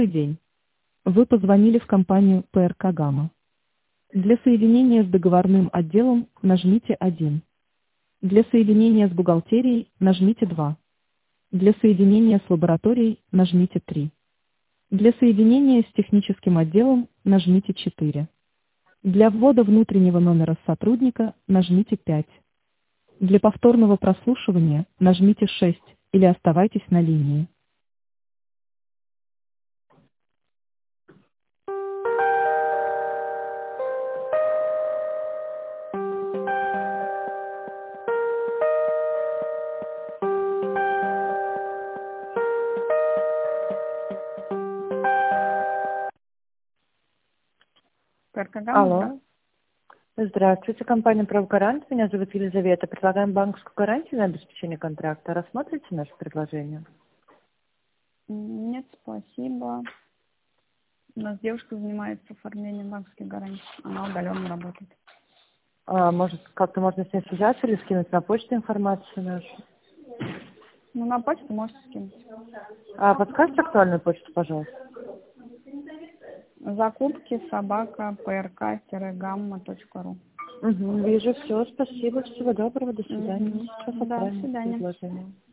Добрый день. Вы позвонили в компанию ПРК «Гамма». Для соединения с договорным отделом нажмите 1. Для соединения с бухгалтерией нажмите 2. Для соединения с лабораторией нажмите 3. Для соединения с техническим отделом нажмите 4. Для ввода внутреннего номера сотрудника нажмите 5. Для повторного прослушивания нажмите 6 или оставайтесь на линии. ПРК-Гамма, Алло. Здравствуйте, компания «Правгарант». Меня зовут Елизавета. Предлагаем банковскую гарантию на обеспечение контракта. Рассмотрите наше предложение? Нет, спасибо. У нас девушка занимается оформлением банковских гарантий. Она удаленно работает. Может, как-то можно с ней связаться или скинуть на почту информацию нашу? Ну, на почту можете скинуть. Подскажите актуальную почту, пожалуйста. Закупки @prk-gamma.ru. Вижу, все, спасибо, всего доброго, до свидания. Сейчас Да, до отправим свидания. предложение.